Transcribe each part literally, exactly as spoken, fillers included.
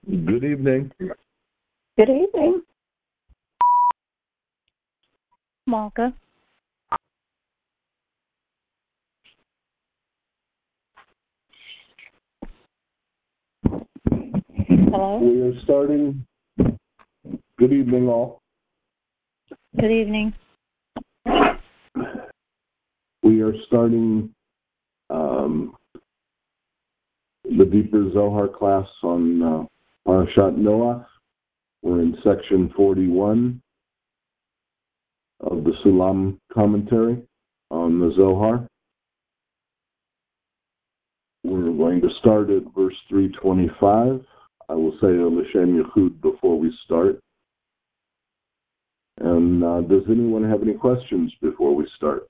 Good evening. Good evening. Malka. Hello? We are starting. Good evening, all. Good evening. We are starting um, the Deeper Zohar class on uh, Parashat Noach. We're in section forty-one of the Sulam commentary on the Zohar. We're going to start at verse three twenty-five. I will say a L'Shem Yechud before we start. And uh, does anyone have any questions before we start?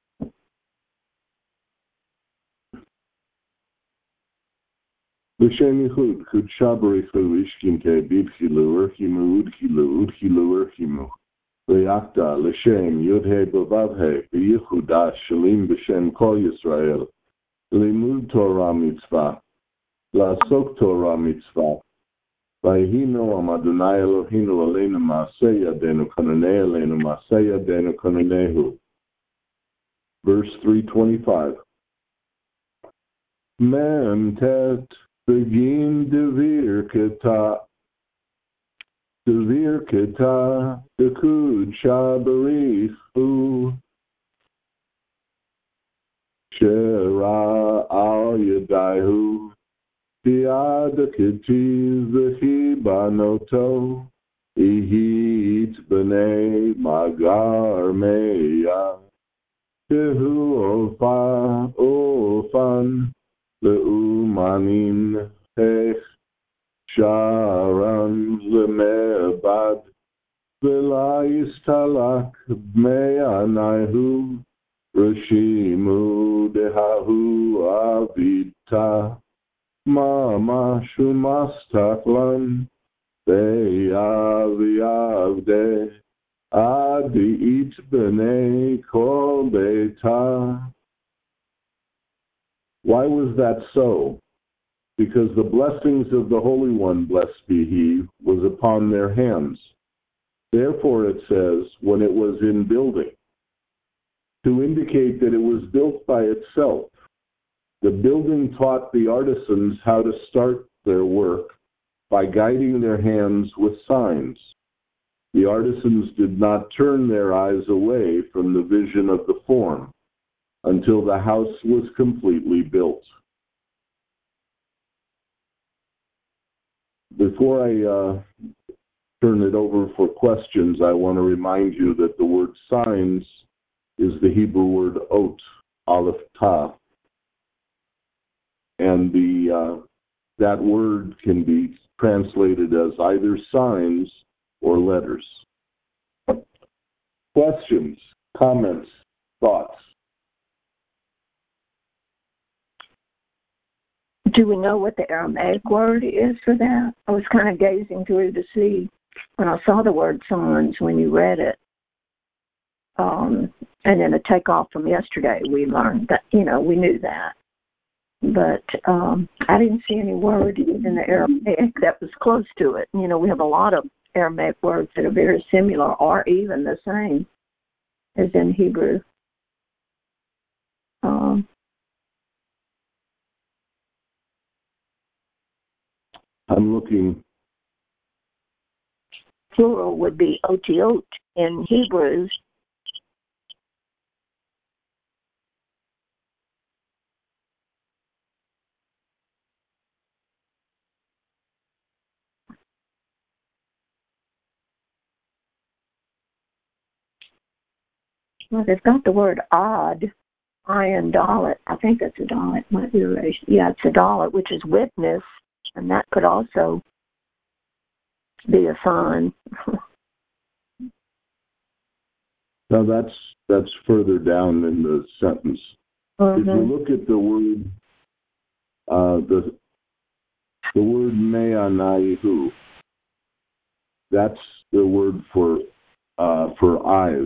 L'Shem Yechud, Kud Shabarichu Ishkimke Bibchilu Urchimu Udchilu Udchilu Urchimu. Le'akta L'Shem Yudhe Bavavhe B'yichudah Shalim B'Shem Kol Yisrael. Limud Torah Mitzvah. La'asok Torah Mitzvah. Vayihinu am Adonai Eloheinu aleinu ma'aseh yadenu kananei aleinu ma'aseh yadenu kananehu. Verse three twenty-five. Mem tet begin devir keta devir keta dekud shabarichu shera al yadayu. Bi'adakiti v'chibanoto ihit b'nei magar meya shehu ofa ofan le'umanim hech sharan lemebad v'la yistalak b'me'anahu rashimu dehahu avita Mama shumastaklan be'aviavde adi it b'nei kol beita. Why was that so? Because the blessings of the Holy One, blessed be He, was upon their hands. Therefore it says, when it was in building, to indicate that it was built by itself. The building taught the artisans how to start their work by guiding their hands with signs. The artisans did not turn their eyes away from the vision of the form until the house was completely built. Before I uh, turn it over for questions, I want to remind you that the word signs is the Hebrew word ot, aleph taf. And the uh, that word can be translated as either signs or letters. Questions, comments, thoughts? Do we know what the Aramaic word is for that? I was kind of gazing through to see when I saw the word signs when you read it. Um, and then a takeoff from yesterday, we learned that, you know, we knew that. But um, I didn't see any word in the Aramaic that was close to it. You know, we have a lot of Aramaic words that are very similar or even the same as in Hebrew. Um, I'm looking. Plural would be otiot in Hebrew. Well, they've got the word odd, iron dalet. I think that's a dalet. Might be a race. Yeah, it's a dalet, which is witness, and that could also be a sign. Now that's that's further down in the sentence. Mm-hmm. If you look at the word, uh, the the word me'anayihu, that's the word for uh, for eyes.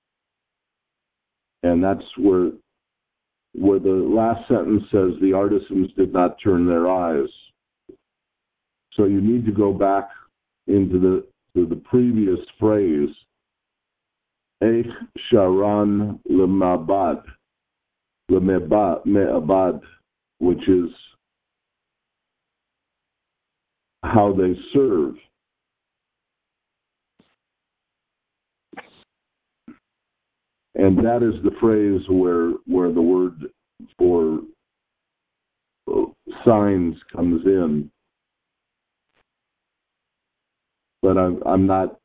And that's where where the last sentence says the artisans did not turn their eyes. So you need to go back into the to the previous phrase, Eich Sharan Lemabad, Lemabad, which is how they serve. And that is the phrase where where the word for signs comes in. But I'm, I'm not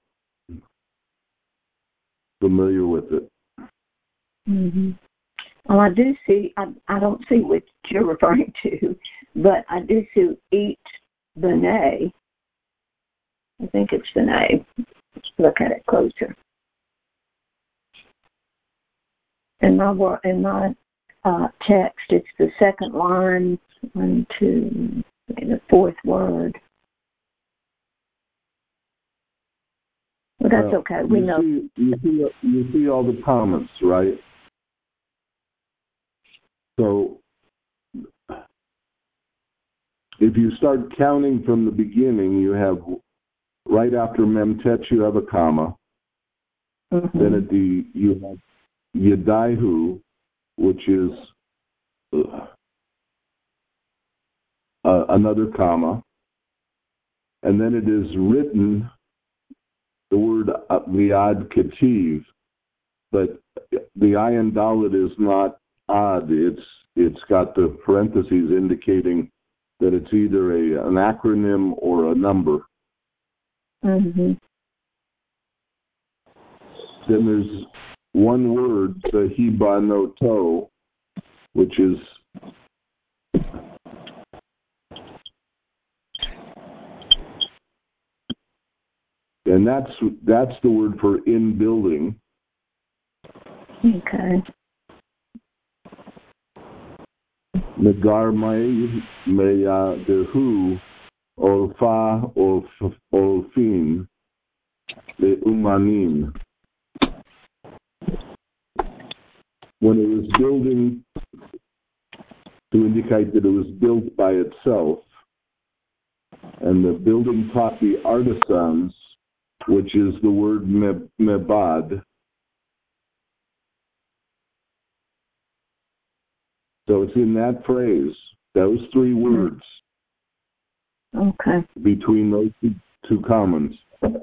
familiar with it. Mm-hmm. Well, I do see, I, I don't see what you're referring to, but I do see eat B'nai. I think it's B'nai. Let's look at it closer. In my, in my uh, text, it's the second line, one, two, the fourth word. Well, that's well, okay. We you know. See, you, see, you see all the comments, right? So if you start counting from the beginning, you have, right after Memtet, you have a comma. Mm-hmm. Then at the, you have Yedaihu, which is uh, uh, another comma. And then it is written, the word liad ketiv, but the ayin dalet is not ad. It's it's got the parentheses indicating that it's either a an acronym or a number. Mm-hmm. Then there's one word, the hibanoto, which is and that's that's the word for in building. Okay. Nagar may may dehu olfa olfin the umanim. When it was building, to indicate that it was built by itself, and the building taught the artisans, which is the word me, mebad. So it's in that phrase, those three words. Okay. Between those two, two commas.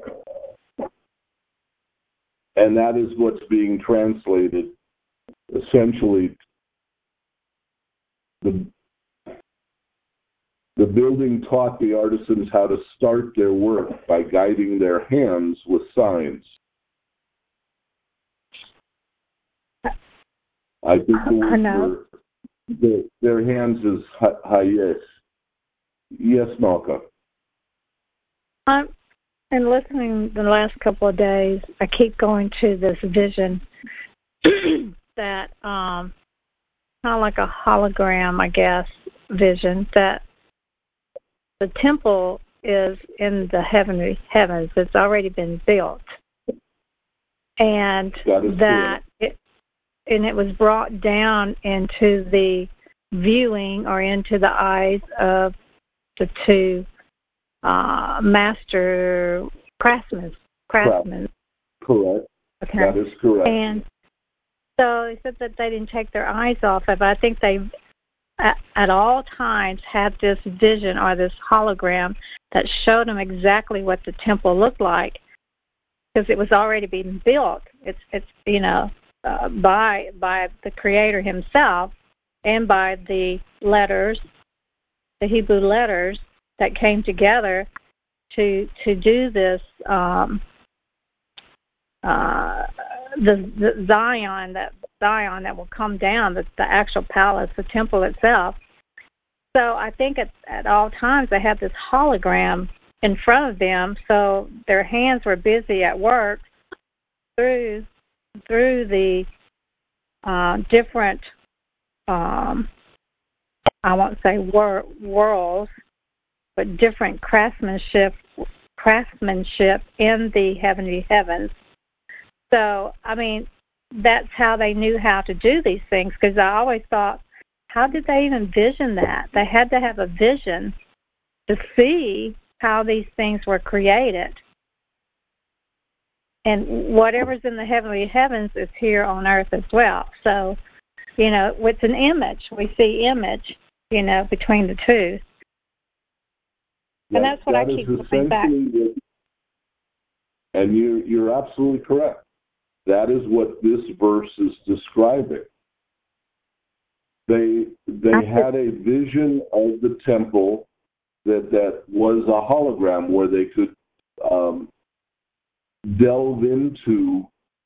And that is what's being translated, essentially, the, the building taught the artisans how to start their work by guiding their hands with signs. I think the word for the, their hands is hayes. Yes, Malka. I'm and listening the last couple of days, I keep going to this vision that um, kind of like a hologram, I guess, vision that the temple is in the heavenly heavens. It's already been built, and that, that it and it was brought down into the viewing or into the eyes of the two uh, master craftsmen. Craftsmen. Correct. Okay. That is correct. And so they said that they didn't take their eyes off of it. I think they, at, at all times, had this vision or this hologram that showed them exactly what the temple looked like, because it was already being built. It's it's you know uh, by by the Creator Himself and by the letters, the Hebrew letters that came together to to do this um, uh, the, the Zion that Zion that will come down, the, the actual palace, the temple itself. So I think at, at all times they had this hologram in front of them, so their hands were busy at work through through the uh, different um, I won't say wor- worlds, but different craftsmanship craftsmanship in the heavenly heavens. So, I mean, that's how they knew how to do these things, because I always thought, how did they even vision that? They had to have a vision to see how these things were created. And whatever's in the heavenly heavens is here on earth as well. So, you know, it's an image. We see image, you know, between the two. And that, that's what that I keep going back. What, and you, you're absolutely correct. That is what this verse is describing. They they had a vision of the temple that, that was a hologram where they could um, delve into,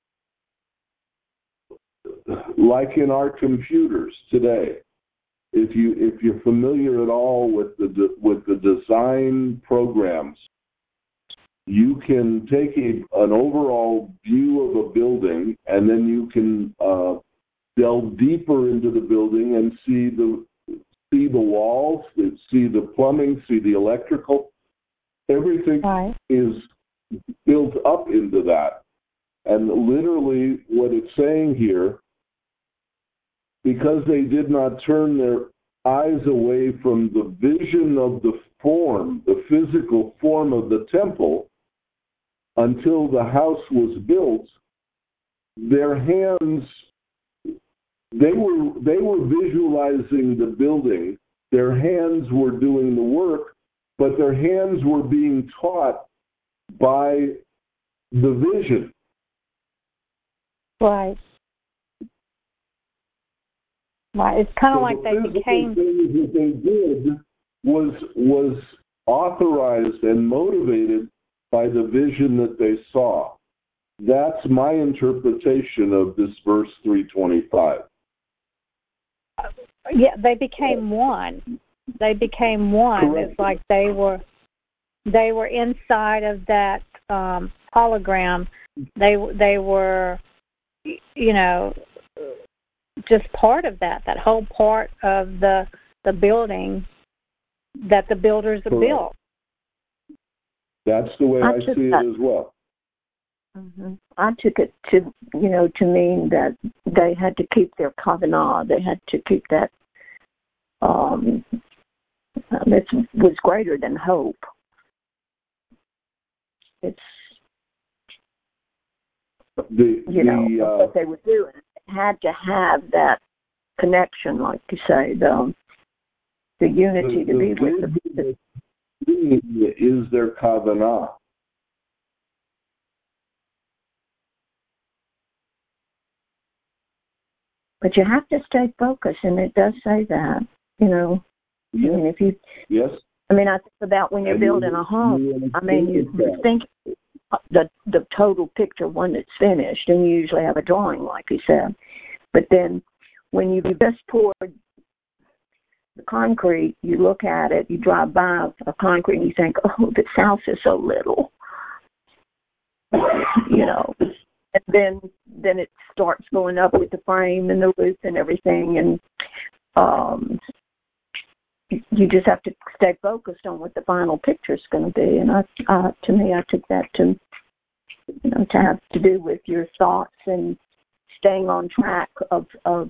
like in our computers today. If you if you're familiar at all with the with the design programs, you can take a, an overall view of a building, and then you can uh, delve deeper into the building and see the see the walls, see the plumbing, see the electrical. Everything right. is built up into that. And literally what it's saying here, because they did not turn their eyes away from the vision of the form, the physical form of the temple, until the house was built, their hands, they were they were visualizing the building. Their hands were doing the work, but their hands were being taught by the vision. Right. Right. It's kind of so like the they became. Things that they did was was authorized and motivated by the vision that they saw. That's my interpretation of this verse three twenty-five. Yeah, they became one. They became one. Correct. It's like they were they were inside of that um, hologram. They they were, you know, just part of that. That whole part of the the building that the builders have Correct. built. That's the way I, I see that. it as well. Mm-hmm. I took it to, you know, to mean that they had to keep their covenant. They had to keep that. Um, it was greater than hope. It's, The, you know, the, uh, what they were doing. It had to have that connection, like you say, the the unity the, to the be with the. the is their covenant. But you have to stay focused, and it does say that, you know. Yes. I mean, if you, Yes. I mean, I think about when you're And building you- a home. you I mean, you, understand you that. think the the total picture when it's finished, and you usually have a drawing, like you said. But then, when you just poured the concrete, you look at it, you drive by a concrete, and you think, "Oh, this house is so little," you know. And then then it starts going up with the frame and the roof and everything, and um, you just have to stay focused on what the final picture is going to be. And I, uh, to me, I took that to, you know, to have to do with your thoughts and staying on track of of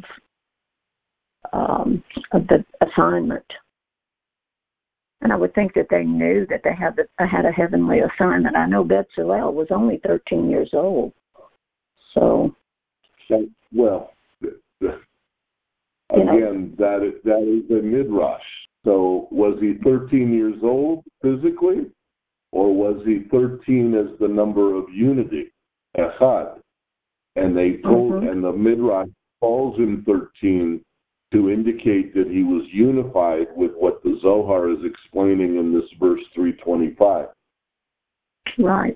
um, of the assignment. And I would think that they knew that they had the, had a heavenly assignment. I know Bezalel was only thirteen years old. So, That, well, again, you know, that is, that is a midrash. So, was he thirteen years old physically, or was he thirteen as the number of unity, echad? And they told, mm-hmm. and the midrash calls him thirteen to indicate that he was unified with what the Zohar is explaining in this verse three twenty-five. Right.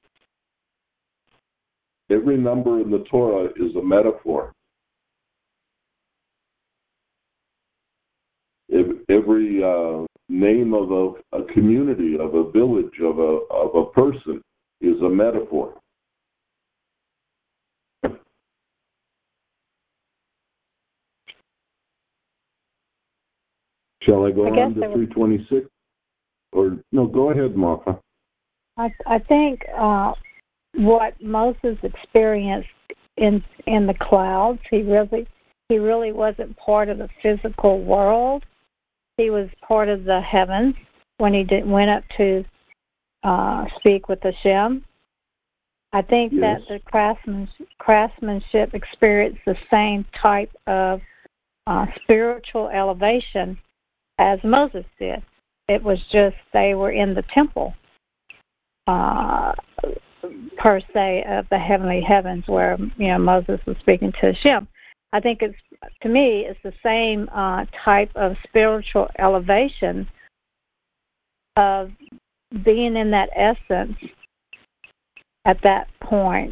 Every number in the Torah is a metaphor. Every uh, name of a, a community, of a village, of a of a person is a metaphor. Shall I go I on to guess three twenty-six? Or no, go ahead, Martha. I I think uh, what Moses experienced in in the clouds, he really he really wasn't part of the physical world. He was part of the heavens when he did, went up to uh, speak with Hashem. I think yes. that the craftsman, craftsmanship experienced the same type of uh, spiritual elevation as Moses did. It was just they were in the temple, uh, per se, of the heavenly heavens where, you know, Moses was speaking to Hashem. I think it's, to me, it's the same uh, type of spiritual elevation of being in that essence at that point.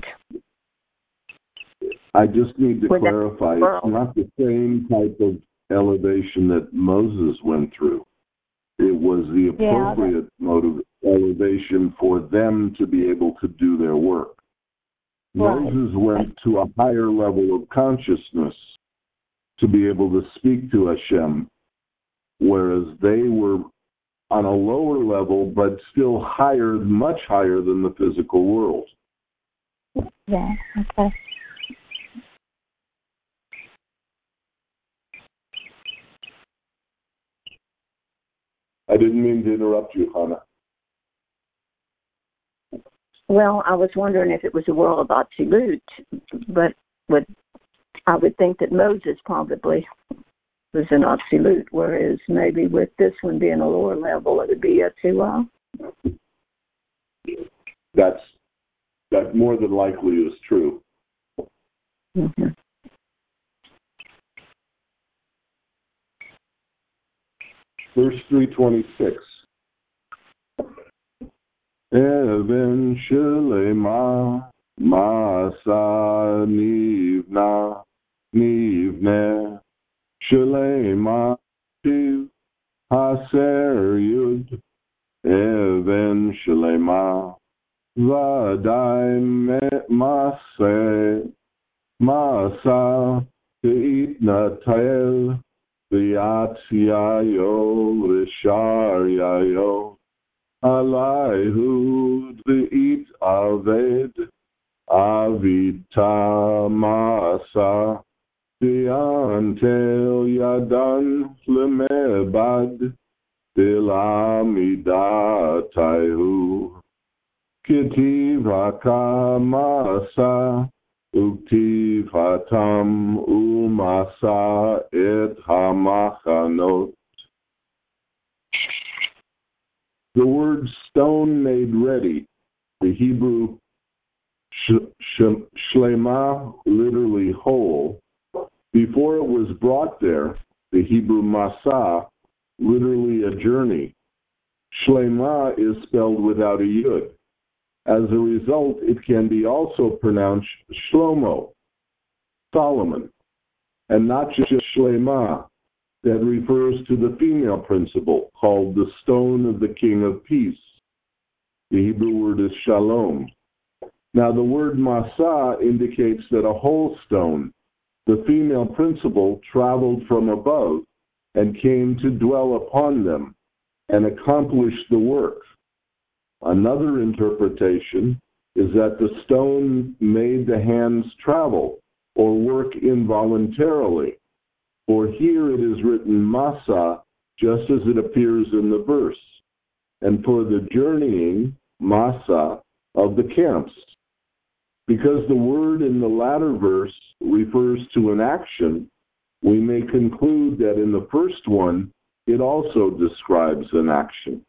I just need to With clarify, it's not the same type of elevation that Moses went through. It was the appropriate yeah, mode of elevation for them to be able to do their work. Right. Moses went to a higher level of consciousness to be able to speak to Hashem, whereas they were on a lower level, but still higher, much higher than the physical world. Yeah, okay. I didn't mean to interrupt you, Hannah. Well, I was wondering if it was a world of absolute, but would, I would think that Moses probably was an absolute, whereas maybe with this one being a lower level, it would be a two. That's that more than likely is true. Mm-hmm. Verse three twenty-six. Even shelema masa nivna nivne shelema tiv haser yud even shelema vadai masa masa teitna tael v'yat yayo v'shar yayo Alayhu d'it aved avita masa diantel yadan lemebad dilamidatayu kitiv hakamasa uktiv hatam umasa et hamachanot. The word stone made ready, the Hebrew sh- sh- shlema, literally whole, before it was brought there, the Hebrew masa, literally a journey. Shlema is spelled without a yud. As a result, it can be also pronounced Shlomo, Solomon, and not just shlema. That refers to the female principle called the stone of the king of peace. The Hebrew word is shalom. Now the word masa indicates that a whole stone, the female principle, traveled from above and came to dwell upon them and accomplish the work. Another interpretation is that the stone made the hands travel or work involuntarily. For here it is written masa, just as it appears in the verse, and for the journeying, masa, of the camps. Because the word in the latter verse refers to an action, we may conclude that in the first one, it also describes an action.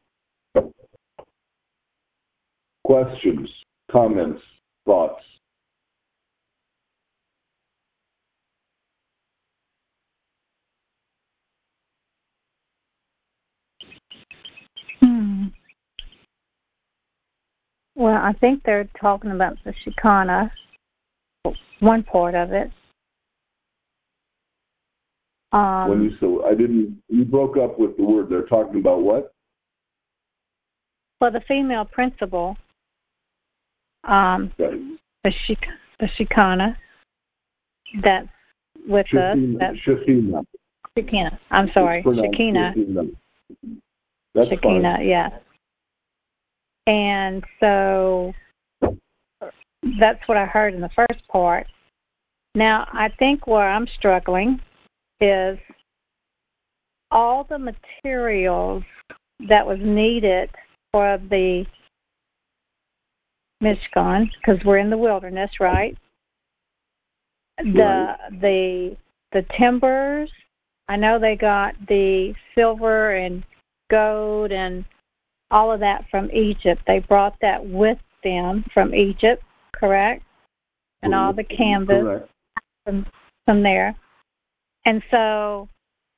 Questions, comments, thoughts? Hmm. Well, I think they're talking about the Shekinah, one part of it. Um, when you so I didn't, you broke up with the word. They're talking about what? Well, the female principle, um, okay. the Shek- the Shekinah, that's with Shekinah. us. That's Shekinah. Shekinah. I'm sorry, Shekinah. Shekinah. That's Shekinah, fine. yeah. And so that's what I heard in the first part. Now, I think where I'm struggling is all the materials that was needed for the Mishkan, because we're in the wilderness, right? The Right. the the timbers. I know they got the silver and gold and all of that from Egypt. They brought that with them from Egypt, correct? And all the canvas Correct. from from there. And so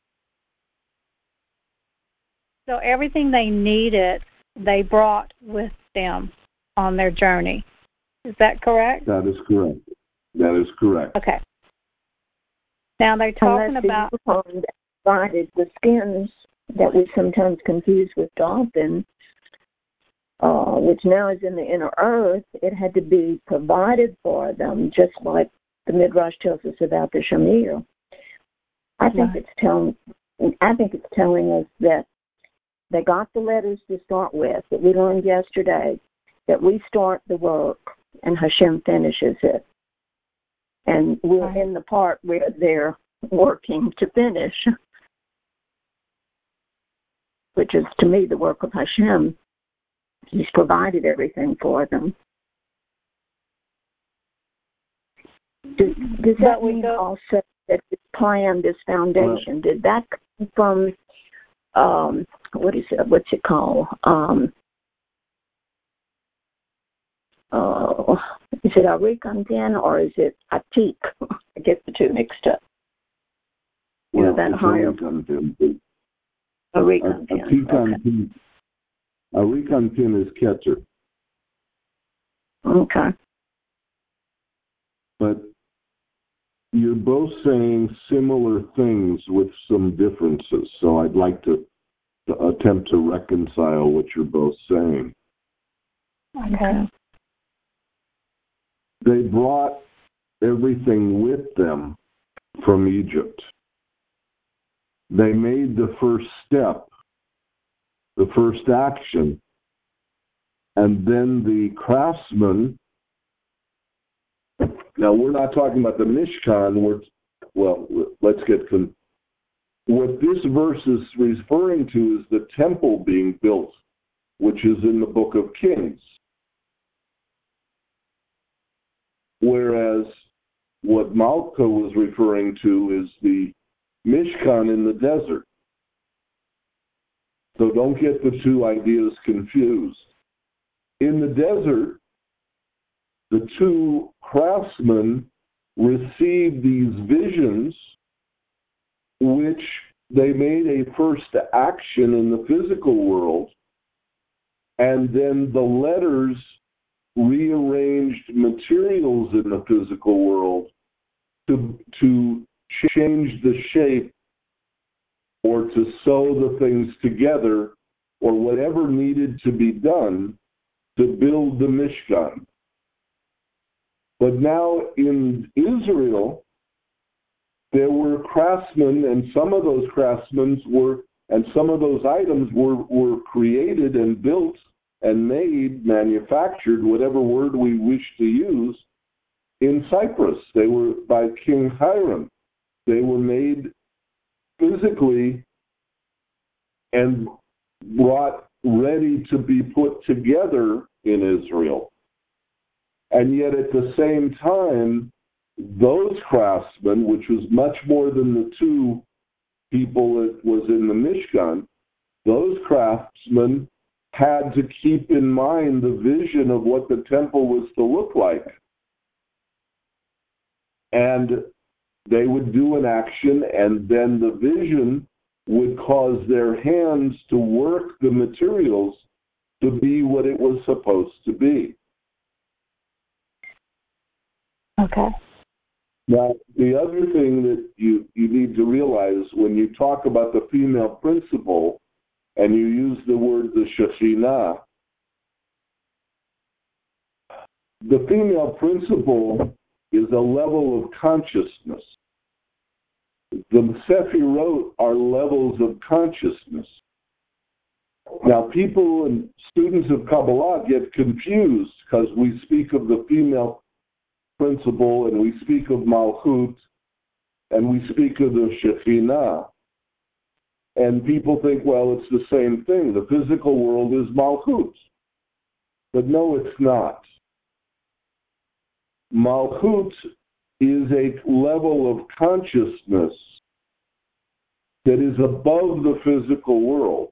so everything they needed, they brought with them on their journey. Is that correct? That is correct. That is correct. Okay. Now they're talking Unless about the uniform that provided the skins that we sometimes confuse with dolphin, uh, which now is in the inner earth, it had to be provided for them, just like the Midrash tells us about the Shamir. I think Right. it's telling. I think it's telling us that they got the letters to start with that we learned yesterday. That we start the work and Hashem finishes it, and we're Right. in the part where they're working to finish, which is to me the work of Hashem. He's provided everything for them. Does, does But that we mean go- also that this plan, this foundation, did that come from, um, what is it, what's it called? Um, uh, is it Arikantin or is it Atik? I get the two mixed up. You know, Well, that it's higher Arikantin. A Arikantin. Arikantin Arikantin is Ketzer. Okay. Okay. But you're both saying similar things with some differences, so I'd like to, to attempt to reconcile what you're both saying. Okay. They brought everything with them from Egypt. They made the first step, the first action, and then the craftsman. Now, we're not talking about the Mishkan. We're, well, let's get con- what this verse is referring to is the temple being built, which is in the book of Kings. Whereas what Malka was referring to is the Mishkan in the desert. So don't get the two ideas confused. In the desert, the two craftsmen received these visions, which they made a first action in the physical world, and then the letters rearranged materials in the physical world to, to change the shape or to sew the things together or whatever needed to be done to build the Mishkan. But now in Israel, there were craftsmen, and some of those craftsmen were, and some of those items were, were created and built and made, manufactured, whatever word we wish to use, in Cyprus. They were by King Hiram. They were made physically and brought ready to be put together in Israel. And yet at the same time, those craftsmen, which was much more than the two people that was in the Mishkan, those craftsmen had to keep in mind the vision of what the temple was to look like. And they would do an action, and then the vision would cause their hands to work the materials to be what it was supposed to be. Okay. Now, the other thing that you, you need to realize when you talk about the female principle and you use the word the Shekhinah, the female principle is a level of consciousness. The Sephirot are levels of consciousness. Now, people and students of Kabbalah get confused because we speak of the female principle and we speak of Malchut and we speak of the Shekhinah. And people think, well, it's the same thing. The physical world is Malchut. But no, it's not. Malchut is a level of consciousness that is above the physical world.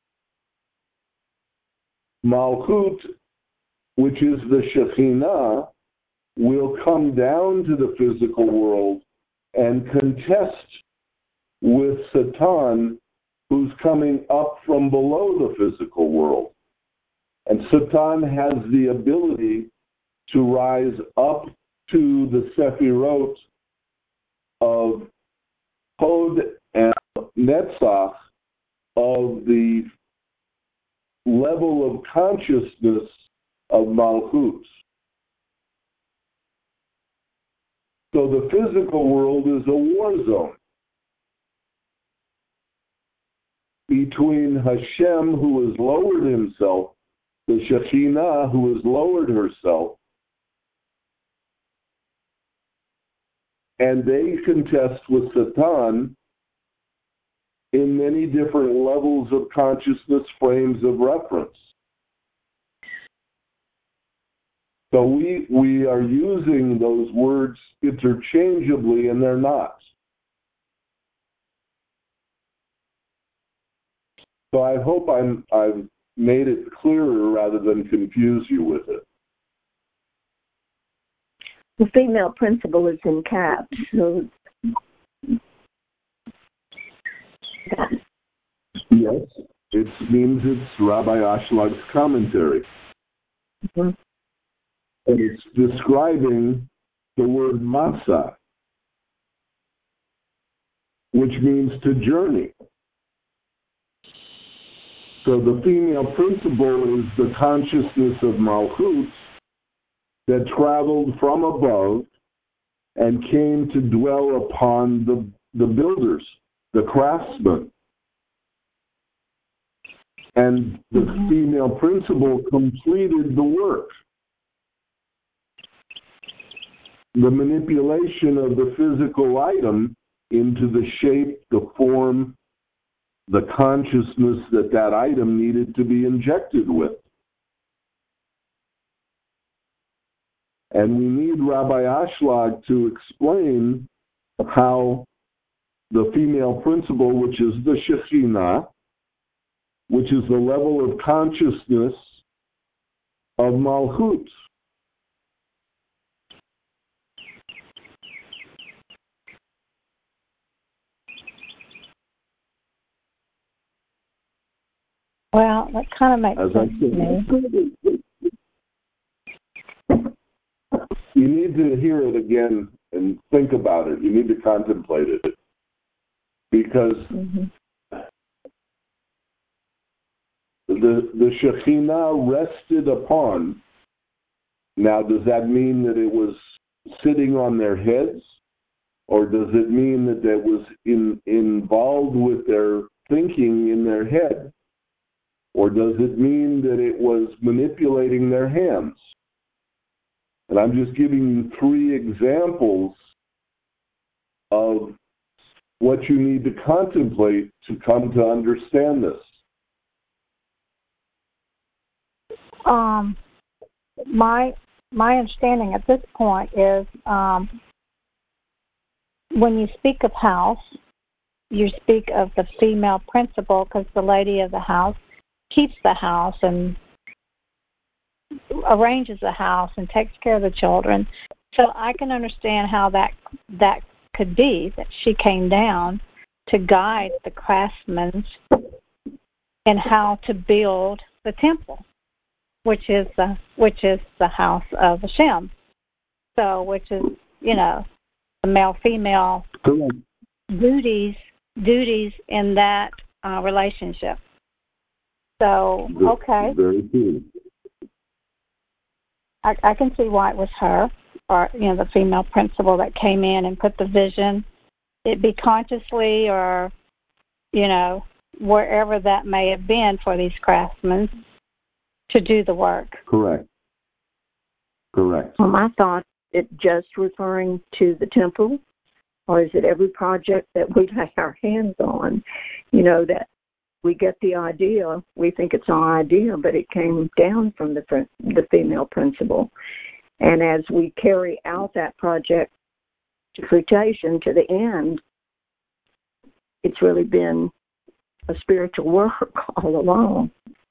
Malchut, which is the Shekhinah, will come down to the physical world and contest with Satan, who's coming up from below the physical world. And Satan has the ability to rise up to the Sephirot of Hod and Netzach, of the level of consciousness of Malchut. So the physical world is a war zone between Hashem, who has lowered himself, the Shekhinah, who has lowered herself, and they contest with Satan in many different levels of consciousness, frames of reference. So we we are using those words interchangeably, and they're not. So I hope I'm, I've made it clearer rather than confuse you with it. The female principal is in caps, so yes, it means it's Rabbi Ashlag's commentary. Mm-hmm. And it's describing the word masa, which means to journey. So the female principle is the consciousness of Malchut that traveled from above and came to dwell upon the, the builders, the craftsmen. And the mm-hmm. female principle completed the work. The manipulation of the physical item into the shape, the form, the consciousness that that item needed to be injected with. And we need Rabbi Ashlag to explain how the female principle, which is the Shekhinah, which is the level of consciousness of Malchut. Well, that kind of makes As sense to me. You need to hear it again and think about it. You need to contemplate it. Because mm-hmm. the, the Shekhinah rested upon. Now, does that mean that it was sitting on their heads? Or does it mean that it was in, involved with their thinking in their head? Or does it mean that it was manipulating their hands? And I'm just giving you three examples of what you need to contemplate to come to understand this. Um, my my understanding at this point is um, when you speak of house, you speak of the female principal because the lady of the house keeps the house and arranges the house and takes care of the children. So I can understand how that that could be, that she came down to guide the craftsmen in how to build the temple, which is the which is the house of Hashem. So, which is, you know, the male-female duties duties in that uh, relationship. So, okay. Very good. I, I can see why it was her, or, you know, the female principal that came in and put the vision. It be consciously or, you know, wherever that may have been for these craftsmen to do the work. Correct. Correct. Well, my thought, it just referring to the temple, or is it every project that we lay our hands on? You know, that we get the idea, we think it's our idea, but it came down from the the female principal. And as we carry out that project to fruition, to the end, it's really been a spiritual work all along.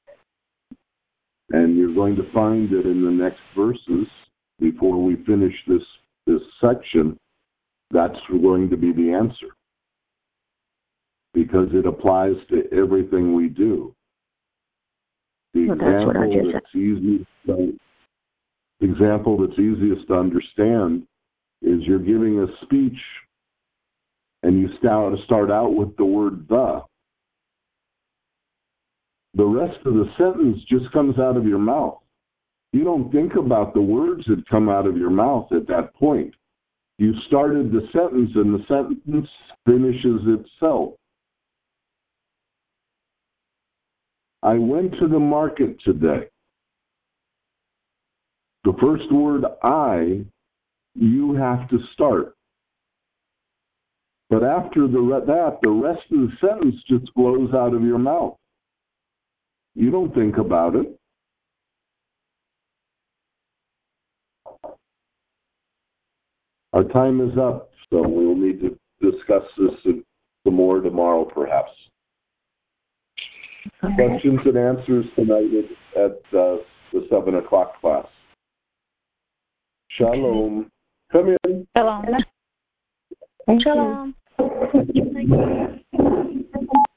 And you're going to find that in the next verses, before we finish this, this section, that's going to be the answer. Because it applies to everything we do. The well, that's what I example just that's easiest to, example that's easiest to understand is you're giving a speech and you start, start out with the word the. The rest of the sentence just comes out of your mouth. You don't think about the words that come out of your mouth at that point. You started the sentence and the sentence finishes itself. I went to the market today. The first word I, you have to start. But after the, that, the rest of the sentence just flows out of your mouth. You don't think about it. Our time is up, so we'll need to discuss this some more tomorrow, perhaps. Okay. Questions and answers tonight at uh, the seven o'clock class. Shalom. Come in. Shalom. Shalom.